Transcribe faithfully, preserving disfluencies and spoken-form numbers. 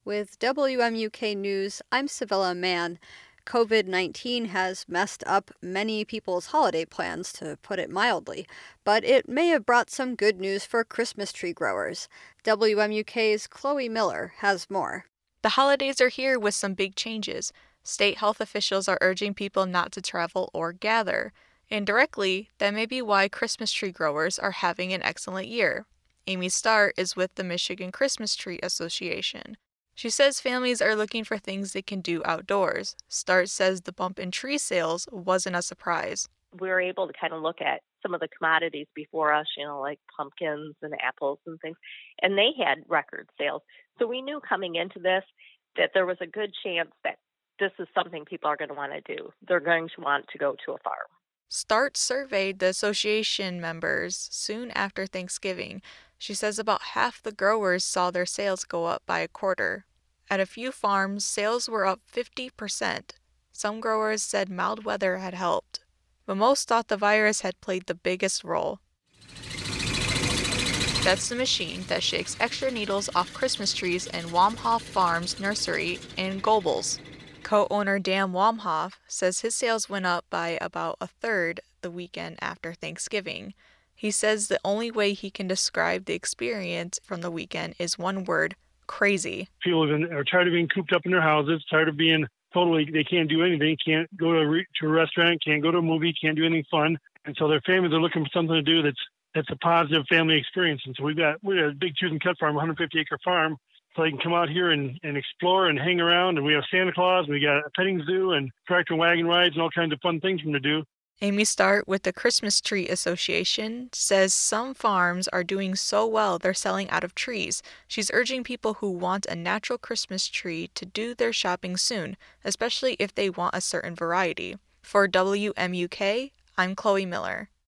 With W M U K News, I'm Savilla Mann. COVID nineteen has messed up many people's holiday plans, to put it mildly, but it may have brought some good news for Christmas tree growers. W M U K's Chloe Miller has more. The holidays are here with some big changes. State health officials are urging people not to travel or gather. Indirectly, that may be why Christmas tree growers are having an excellent year. Amy Starr is with the Michigan Christmas Tree Association. She says families are looking for things they can do outdoors. Starr says the bump in tree sales wasn't a surprise. We were able to kind of look at some of the commodities before us, you know, like pumpkins and apples and things, and they had record sales. So we knew coming into this that there was a good chance that this is something people are going to want to do. They're going to want to go to a farm. Starr surveyed the association members soon after Thanksgiving. She says about half the growers saw their sales go up by a quarter. At a few farms, sales were up fifty percent. Some growers said mild weather had helped, but most thought the virus had played the biggest role. That's the machine that shakes extra needles off Christmas trees in Wamhoff Farms Nursery in Gobles. Co-owner Dan Wamhoff says his sales went up by about a third the weekend after Thanksgiving. He says the only way he can describe the experience from the weekend is one word: crazy. People are tired of being cooped up in their houses, tired of being totally, they can't do anything, can't go to a, re- to a restaurant, can't go to a movie, can't do anything fun. And so their families are looking for something to do that's that's a positive family experience. And so we've got, we're a big choose and cut farm, one hundred fifty acre farm. So they can come out here and, and explore and hang around. And we have Santa Claus, we got a petting zoo and tractor wagon rides and all kinds of fun things for them to do. Amy Starr with the Christmas Tree Association says some farms are doing so well they're selling out of trees. She's urging people who want a natural Christmas tree to do their shopping soon, especially if they want a certain variety. For W M U K, I'm Chloe Miller.